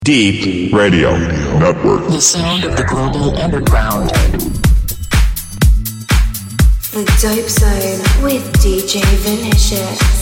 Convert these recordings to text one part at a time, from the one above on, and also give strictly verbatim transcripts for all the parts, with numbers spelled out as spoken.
Deep Radio Network. The sound of the global underground. The Dope Zone with D J Vinicious.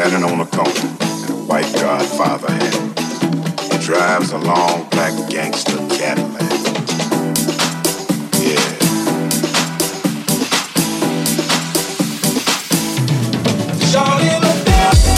standing on a corner in a white Godfather hat. He drives a long black gangster Cadillac. Yeah. Shawty in the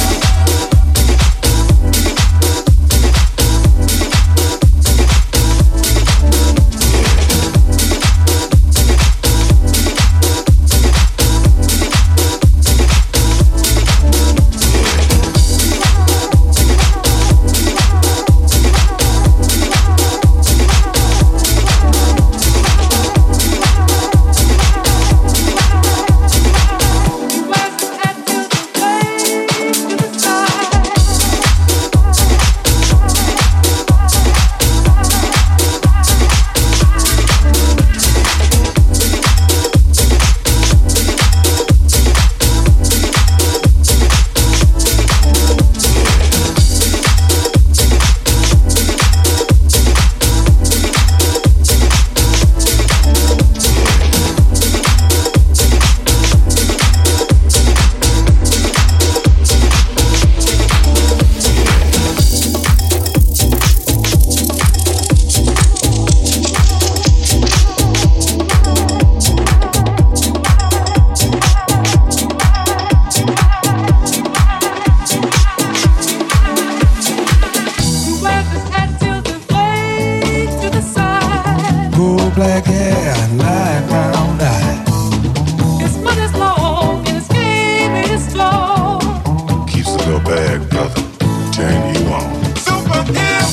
black hair, light brown eyes. His money is long and his game is slow. Keeps a little bag, brother. Turn you on. Super hip.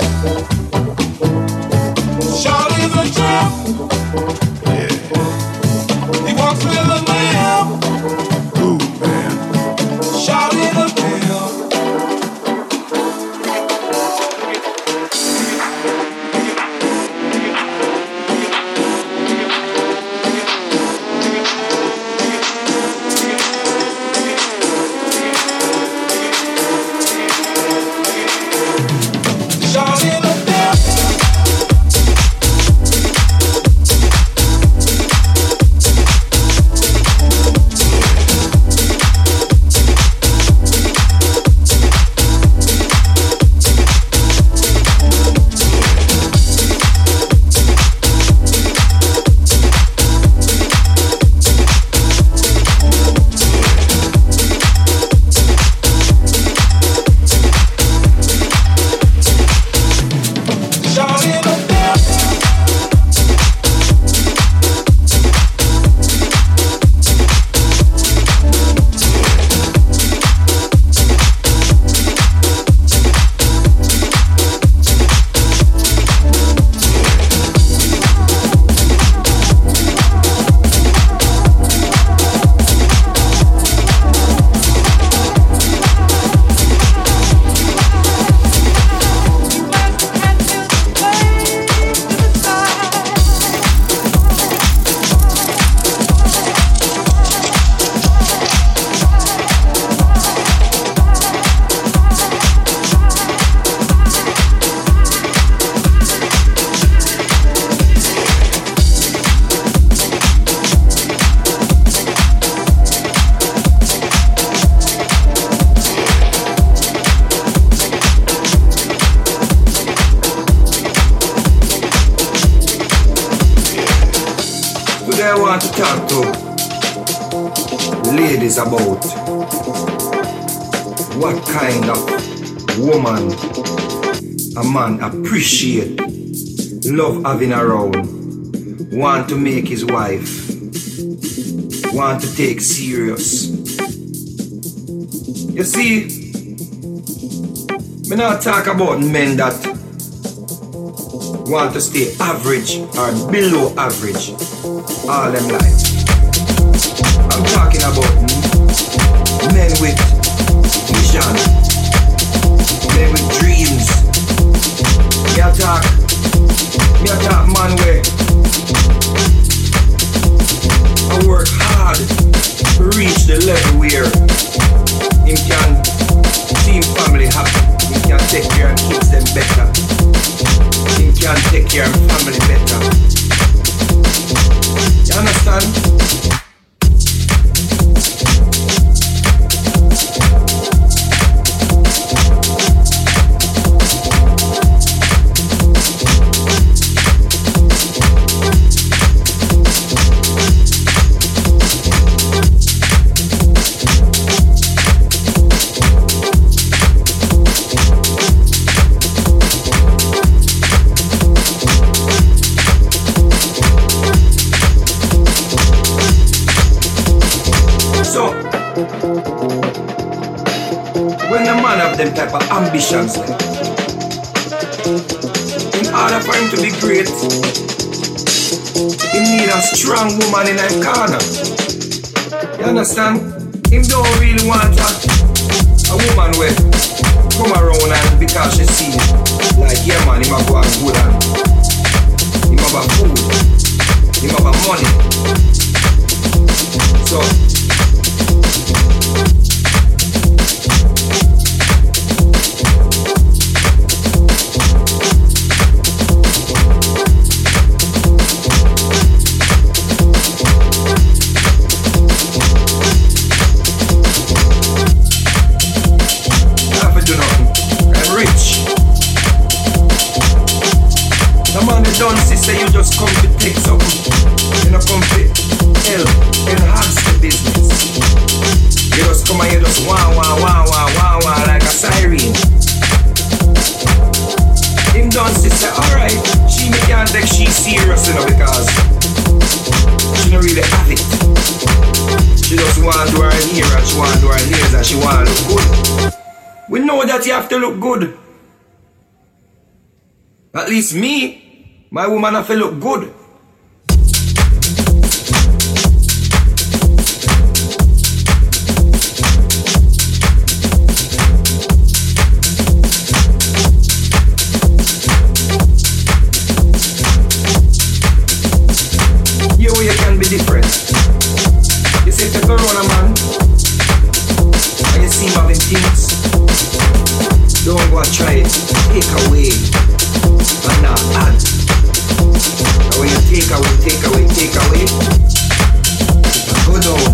Shawty's a trip. Yeah. He walks with a limp. Ooh, man. Shawty the pimp. I want to talk to ladies about what kind of woman a man appreciate, love having around, want to make his wife, want to take serious. You see, me not talk about men that want to stay average or below average all them life. I'm talking about men with vision, men with dreams. Me a talk, me a talk man where I work hard to reach the level where him can see him family happy, he can take care of kids them better, he can take care of family better. You understand? man have them type of ambitions. Like. In order for him to be great, he need a strong woman in his corner. You understand? Him don't really want a, a woman where come around and because she see like, yeah man, him a go and good and him have a food, him have a money. So don't say you just come to take something. You know, come to help, enhance the business. You just come and you just wah wah wah wah wah wah like a siren. Him don't say, alright, she me can't take she serious, you know, because she don't really have it. She just want to do her hair and she want to do her nails and she want to look good. We know that you have to look good. At least me, my woman have to look good. You, you can be different. You see, if you go around a man and you see him having things, don't go and try it. Take away and not add. And when you take away, take away, take away, it can go down.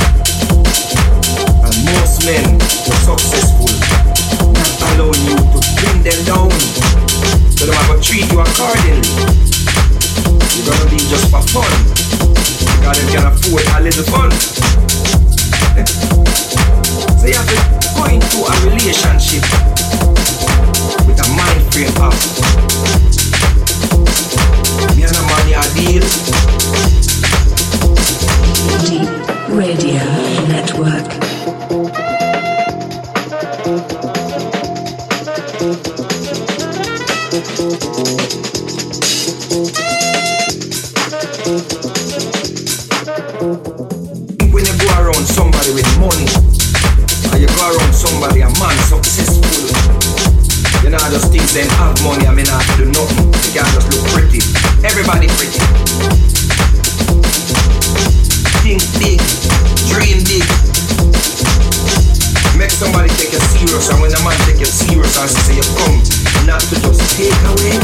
And most men are successful not allowing you to bring them down. So they are going to treat you accordingly. You're going to be just for fun. Because they can afford a little fun. So you have to go into a relationship with a mind frame of me and a money a deal. Deep Radio Network. When you go around somebody with money, and you go around somebody, a man successful, you know, just think them have money, I mean, not to do nothing. They can't just look pretty. Everybody pretty. Think big, dream big. Make somebody take you serious, and when the man take you serious and say you come, not to just take away.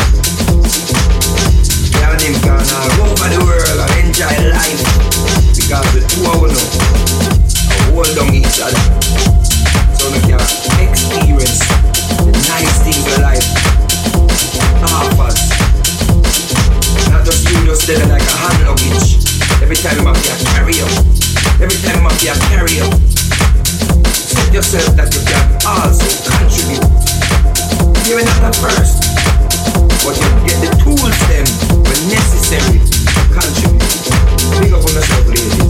Yeah, and him gone all over the world and enjoy life. Because the two of them hold on each other. So they can experience the nice things in life offers. Not just you just telling like a hand luggage. Every time you have to carry up. Every time you have to carry up. Set yourself that you can also contribute. You're not at first, but you get the tools then when necessary to contribute. Big up on yourself, ladies.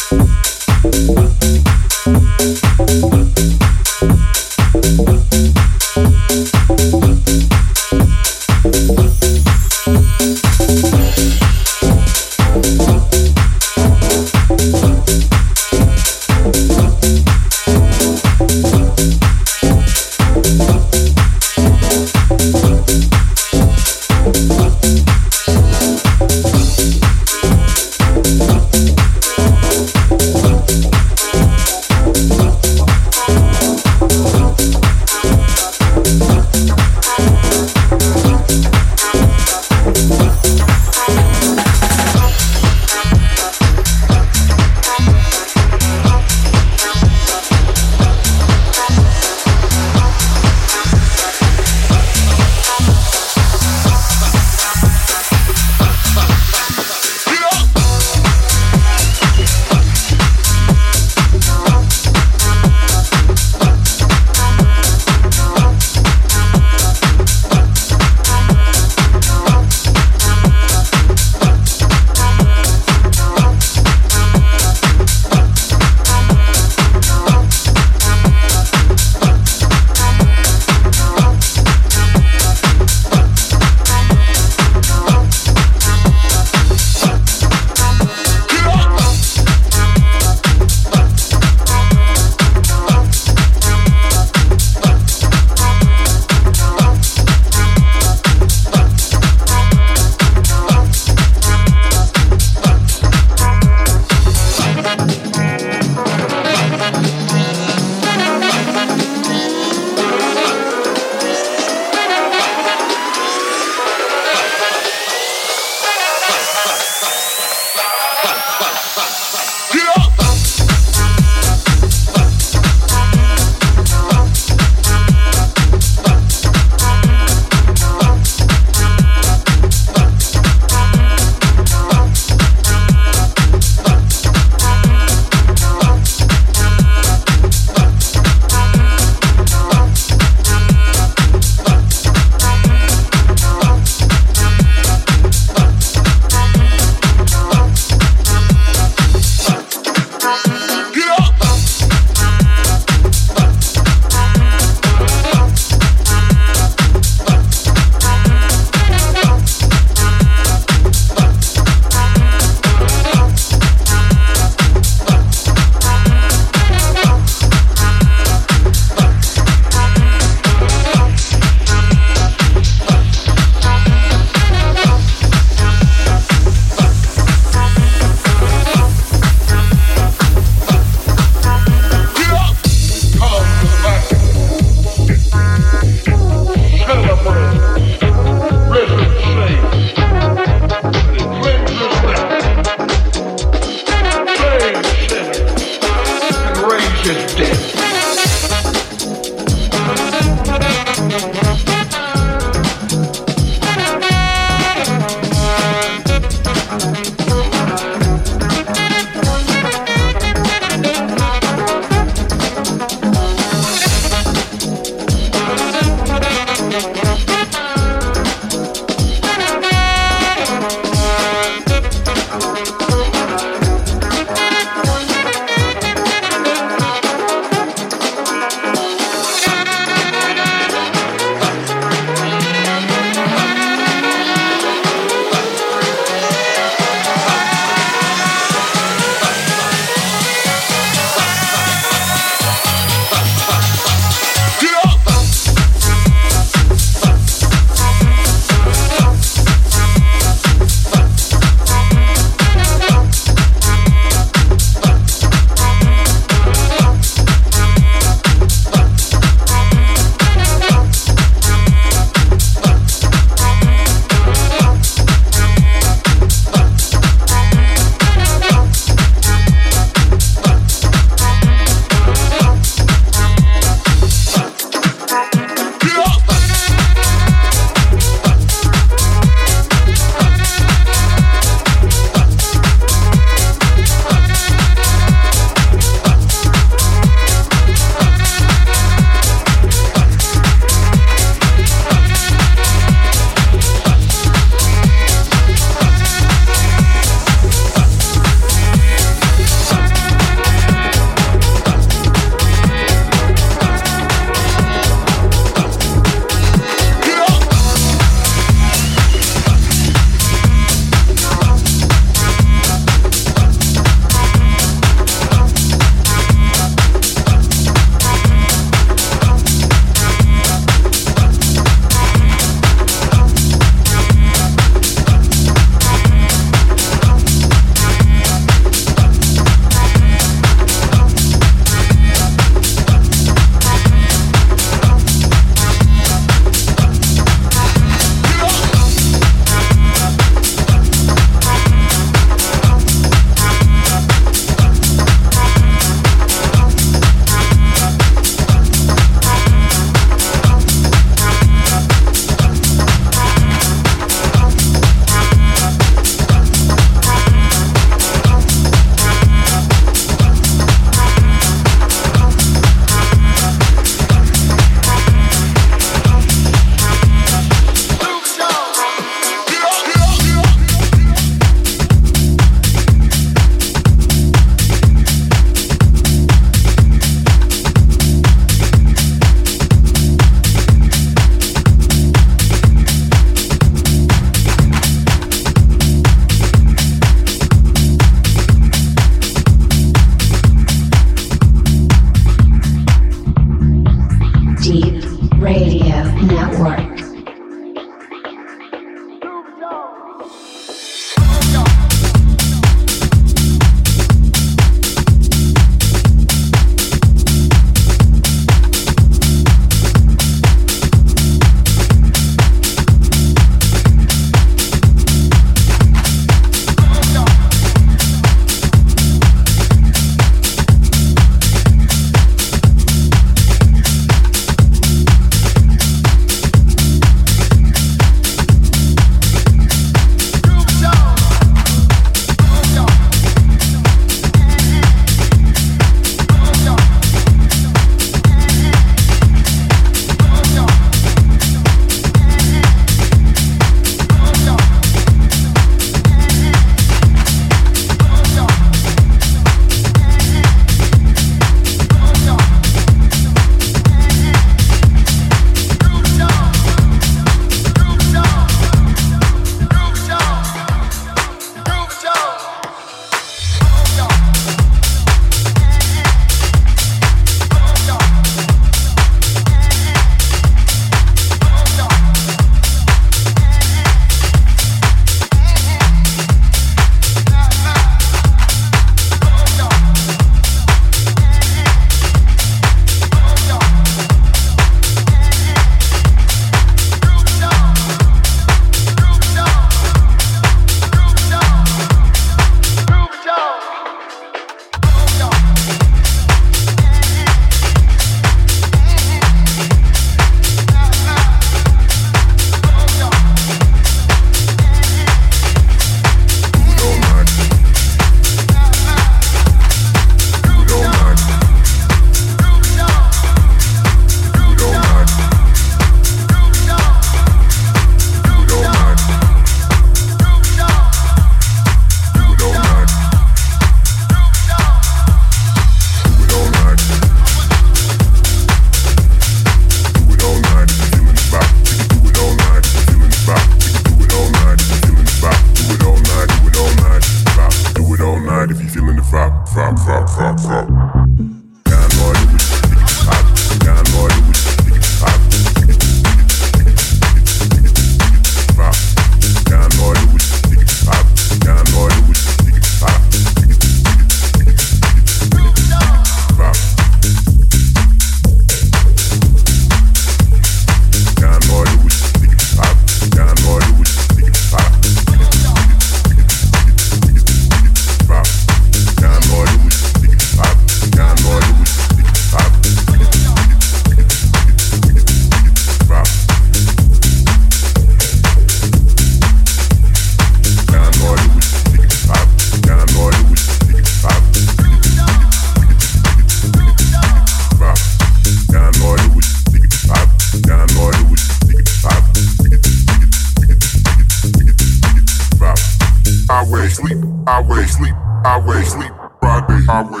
highway, sleep, highway, sleep, Friday, highway.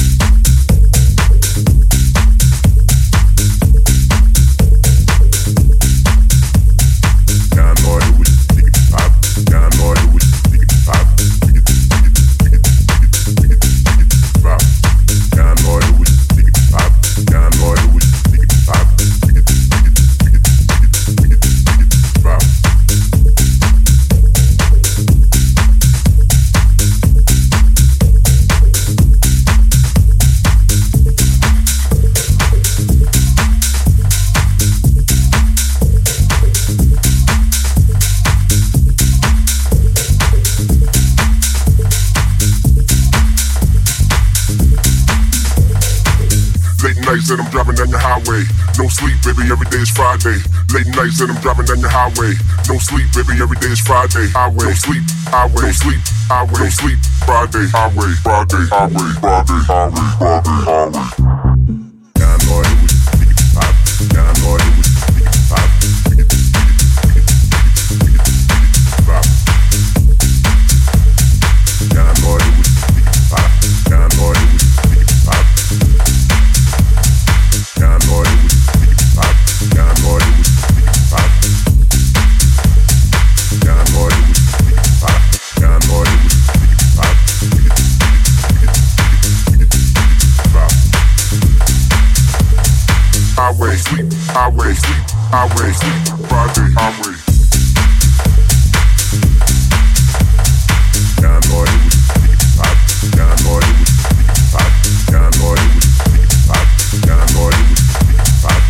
Nights and I'm driving down your highway. No sleep, baby, every day is Friday. Late nights and I'm driving down your highway. No sleep, baby, every day is Friday. Highway, no sleep, highway, no sleep, highway, no sleep, Friday, highway, Friday, highway, Friday, highway, Friday, highway. Yeah, I know it was pop. Yeah, I know it was pop. Pop. Yeah, I know it was pop. Yeah, I know it was pop. Yeah, I know it was pop. Yeah, I know it was pop. Yeah, I know it was pop. Yeah, I know it was pop. Pop. Highway sleep, highway sleep, highway sleep, Friday highway. Yeah, I know it was pop. Yeah, I know it was pop. Yeah, I know it was pop. Yeah, I know it was pop.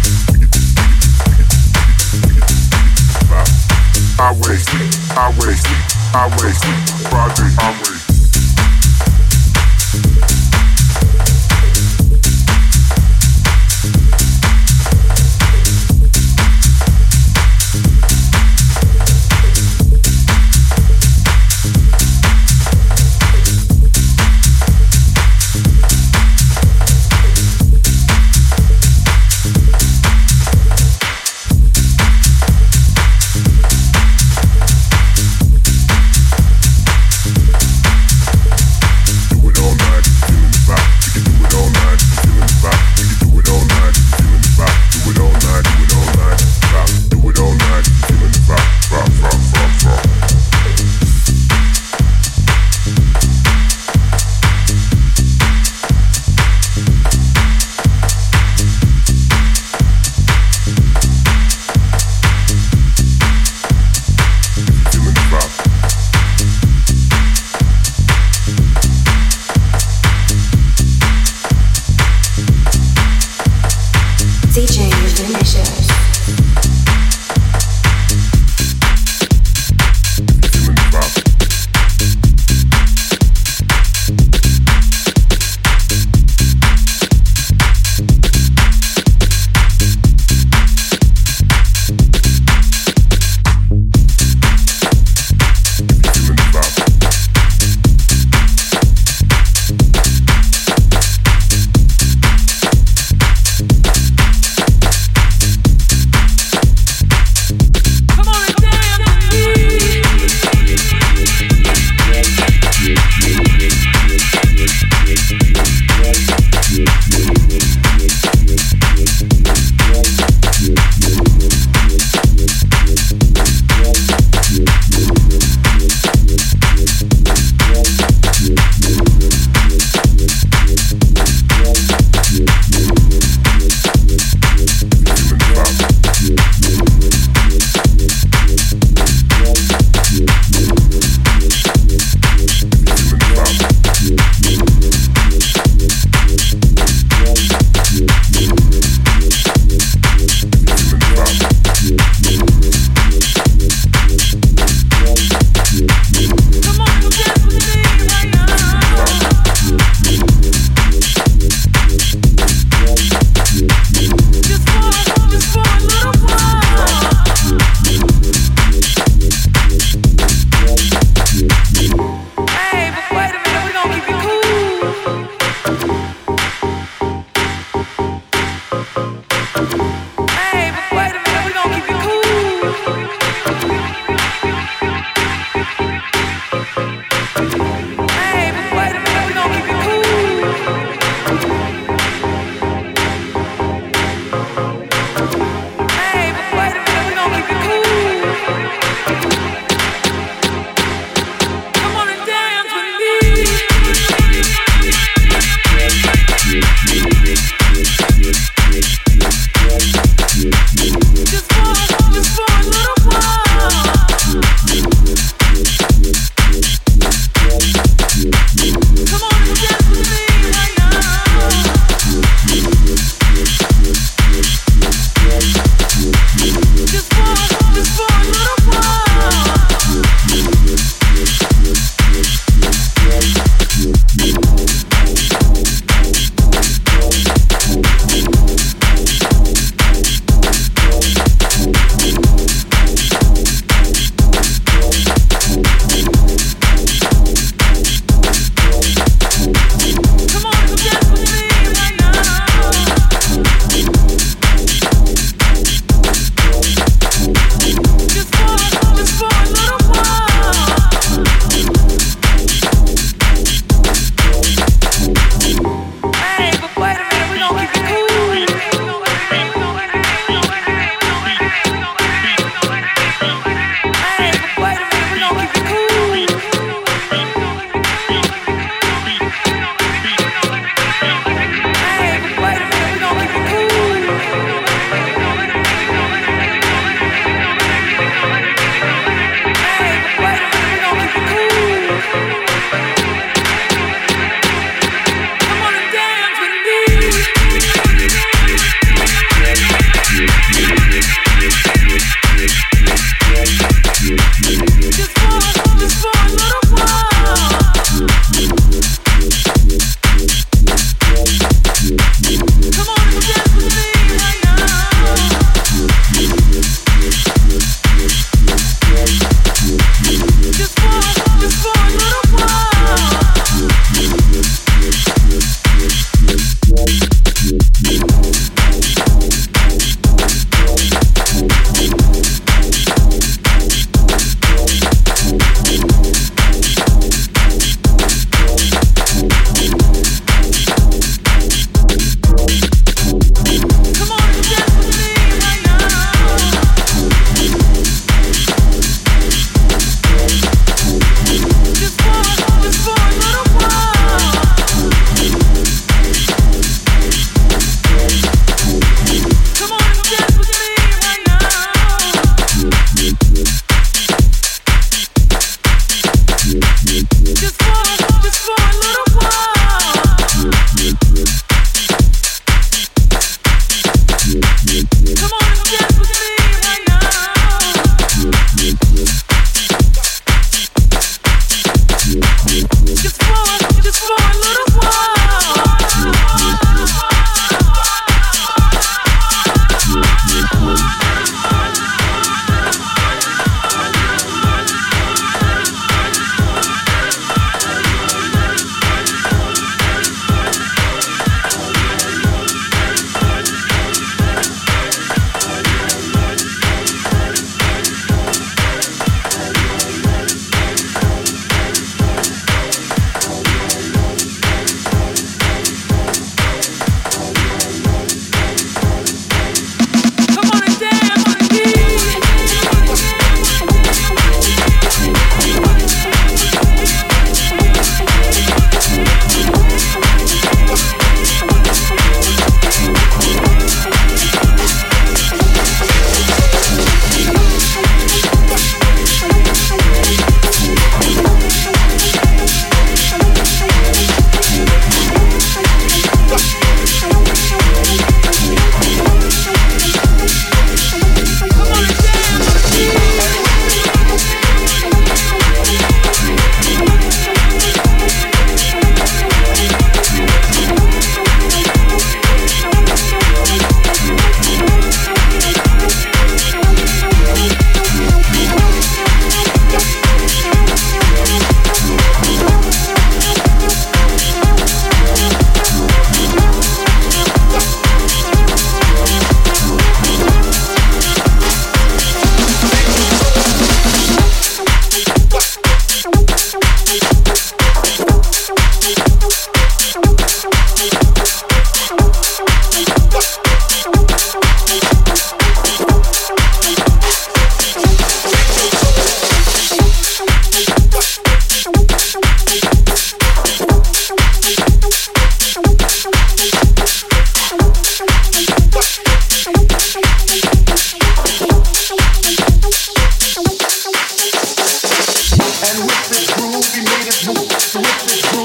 Pop. Highway sleep, highway sleep, highway sleep, Friday highway.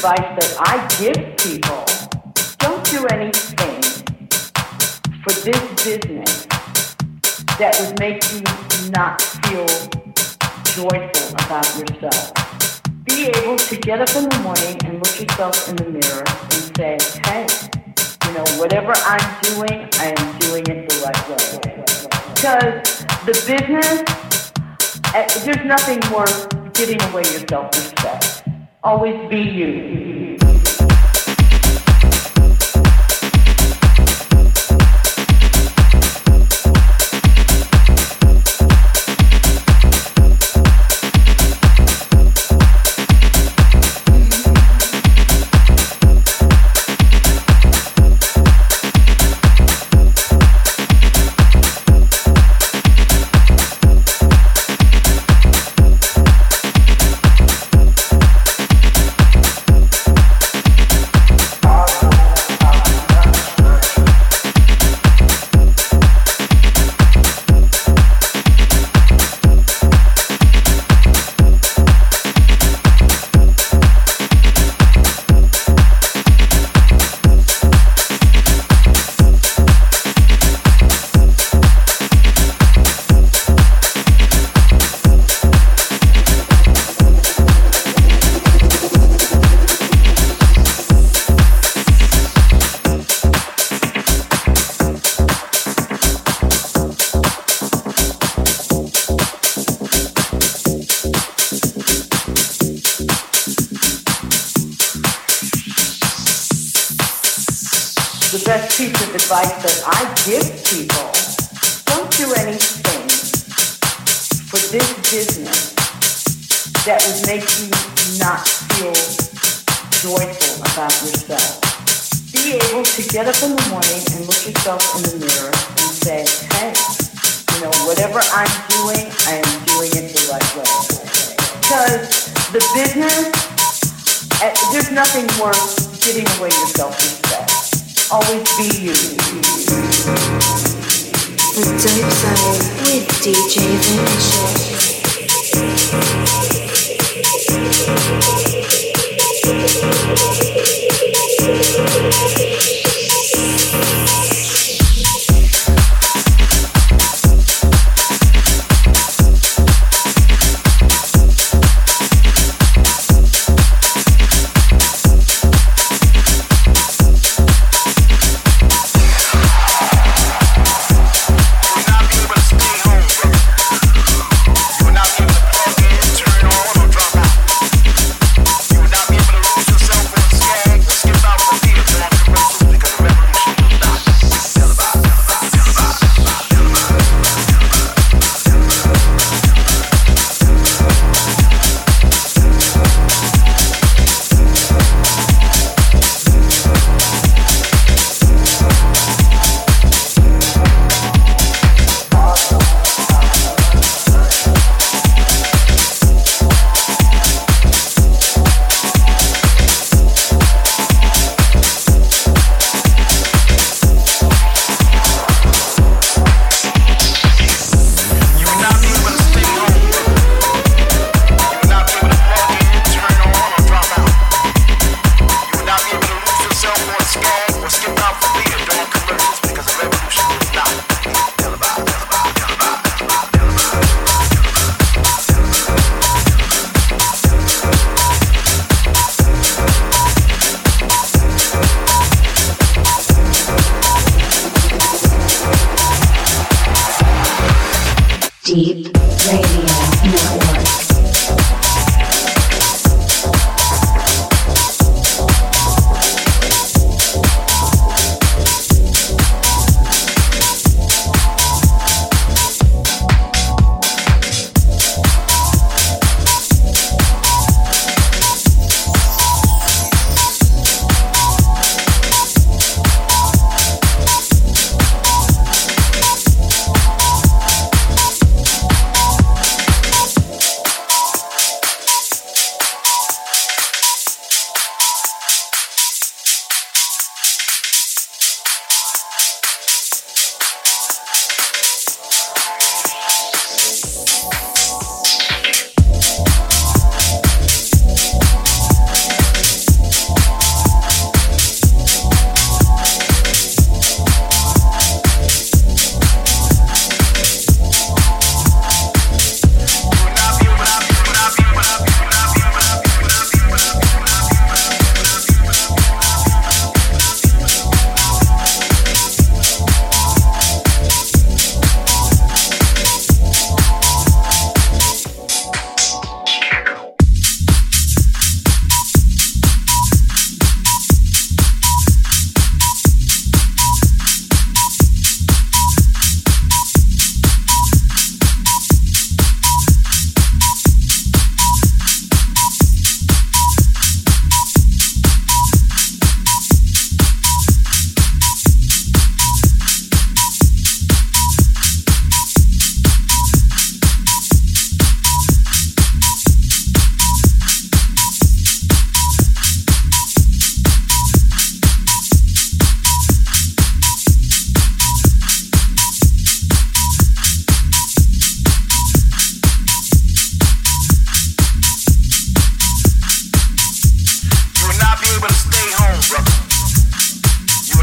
advice that I give people, don't do anything for this business that would make you not feel joyful about yourself. Be able to get up in the morning and look yourself in the mirror and say, hey, you know, whatever I'm doing, I am doing it the right way. Because the business, there's nothing worth giving away your self-respect. Always be you. Advice that I give people, don't do anything for this business that would make you not feel joyful about yourself. Be able to get up in the morning and look yourself in the mirror and say, hey, you know, whatever I'm doing, I am doing it the right way. Because the business, there's nothing worth giving away your self-respect. Always be you. The Dope Zone with D J Vinicious. Turn on or drop out. You will not be able to lose yourself on a skag.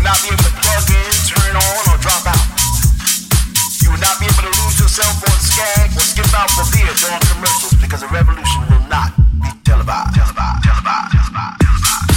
not be able to plug in, turn on, or drop out. You will not be able to lose yourself on Skag or skip out for beer during commercials because the revolution will not be televised. Televised, televised, televised, televised.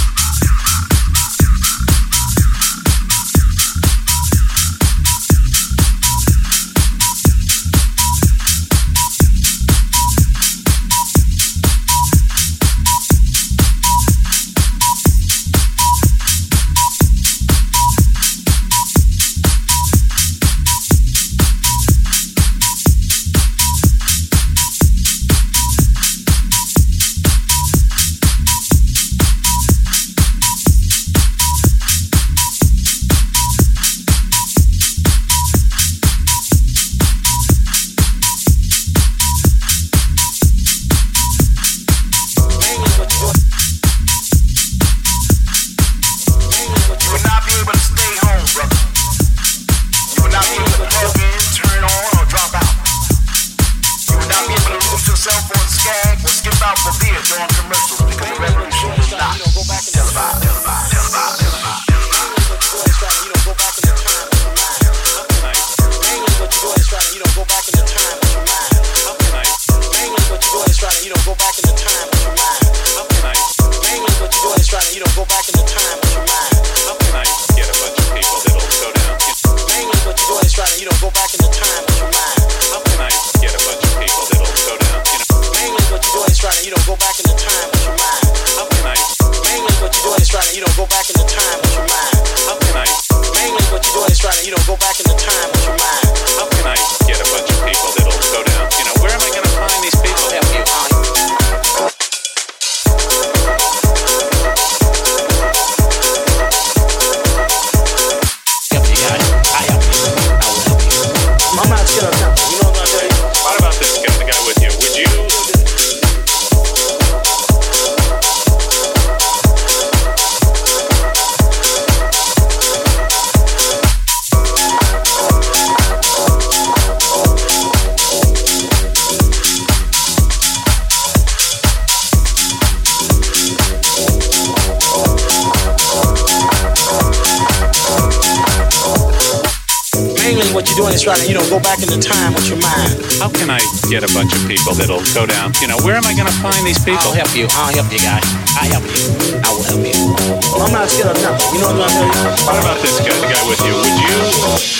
You don't go back in the time with your mind. How can I get a bunch of people that'll go down? You know, where am I going to find these people? I'll help you. I'll help you, guy. I'll help you. I will help you. Well, I'm not scared of nothing. You know what I'm going to tell you? What about this guy, the guy with you? Would you...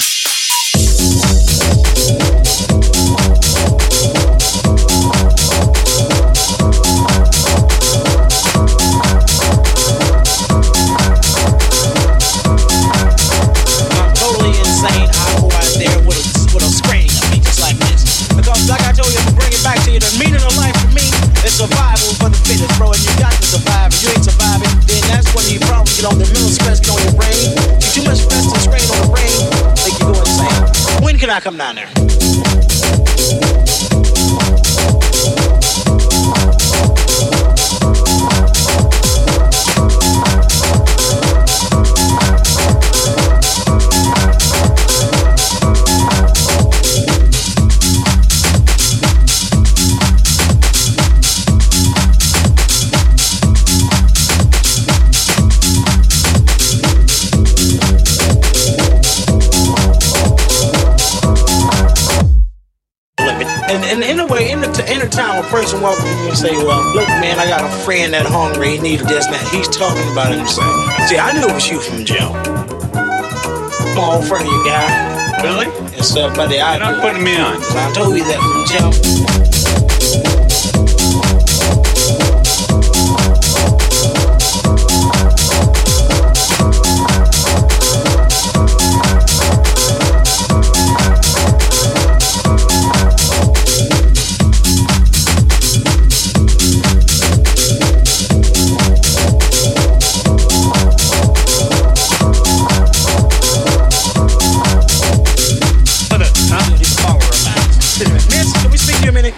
Survival for the fittest, bro, and you got to survive. If you ain't surviving, then that's when you probably get on the mental stress, get on your brain. Too much stress and strain on the brain, make you go insane. When can I come down there? And in a way, in the inner town, a person walking in and say, well, look, man, I got a friend that hungry, he needs this and that. He's talking about himself. See, I knew it was you from jail. I'm all in front of you, guy. Really? And stuff, buddy. You're not putting me on. I told you that from jail. Can we speak to you a minute?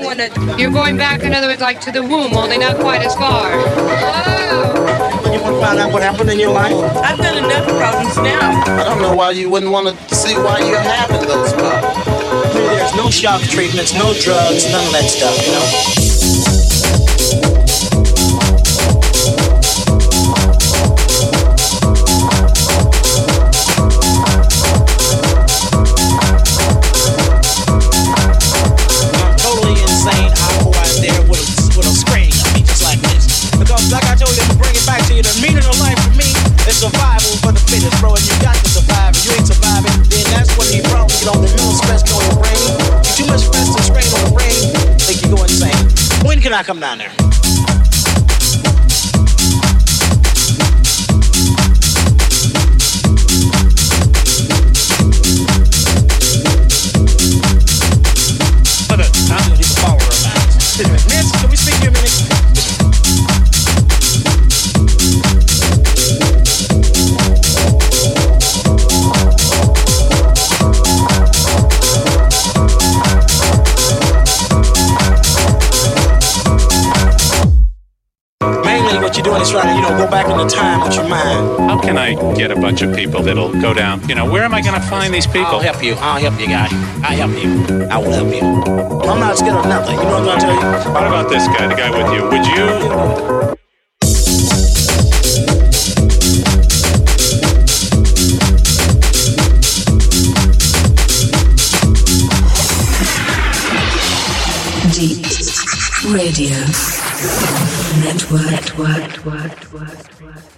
one that you're going back, in other words, like to the womb, only not quite as far. Whoa! You want to find out what happened in your life? I've got enough problems now. I don't know why you wouldn't want to see why you're having those problems. There's no shock treatments, no drugs, none of that stuff, you know? Survival for the fittest, bro, and you got to survive. If you ain't surviving, then that's when the problems get on the mental stress on your brain. You too much stress and strain on the brain, make you go insane. When can I come down there? Mother, I'm gonna be the follower of mine. Miss, can we speak to you a minute? What you're doing is trying to, you know, go back into time with your mind. How can I get a bunch of people that'll go down? You know, where am I going to find these people? I'll help you. I'll help you, guy. I'll help you. I will help you. I'm not scared of nothing. You know what I'm trying to tell you? What about this guy, the guy with you? Would you... Deep Radio Network. Network. Network. Network.